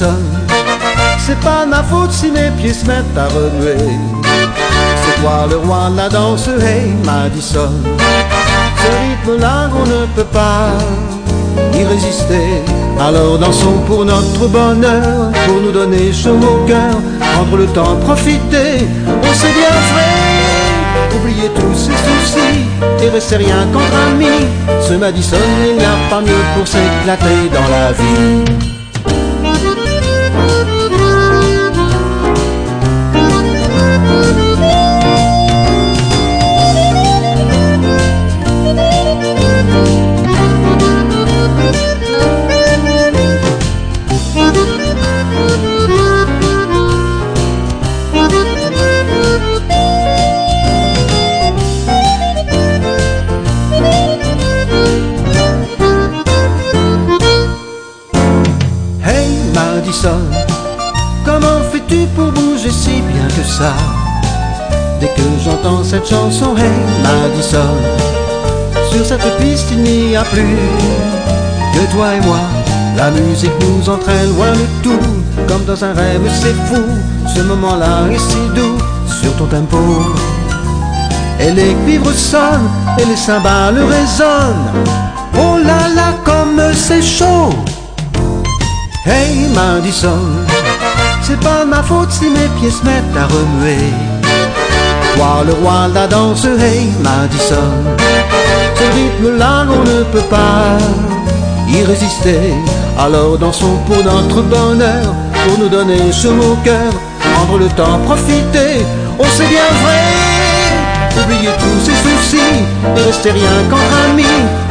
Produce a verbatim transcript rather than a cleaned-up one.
Madison. C'est pas ma faute si mes pieds se mettent à remuer. C'est toi le roi de la danse, hey Madison. Ce rythme-là, on ne peut pas y résister. Alors dansons pour notre bonheur, pour nous donner chaud au cœur, prendre le temps, profiter. On s'est bien fait, oublier tous ses soucis et rester rien qu'entre amis. Ce Madison, il n'y a pas mieux pour s'éclater dans la vie. Madison, comment fais-tu pour bouger si bien que ça? Dès que j'entends cette chanson, hey Madison, sur cette piste il n'y a plus que toi et moi. La musique nous entraîne loin de tout, comme dans un rêve, c'est fou. Ce moment-là est si doux sur ton tempo. Et les cuivres sonnent et les cymbales résonnent. Oh là là, comme c'est chaud! Hey Madison, c'est pas ma faute si mes pieds se mettent à remuer. Toi le roi de la danse, hey Madison. Ce rythme-là, on ne peut pas y résister. Alors dansons pour notre bonheur, pour nous donner chaud au cœur, prendre le temps, profiter. On sait bien vrai, oublier tous ses soucis et rester rien qu'entre amis.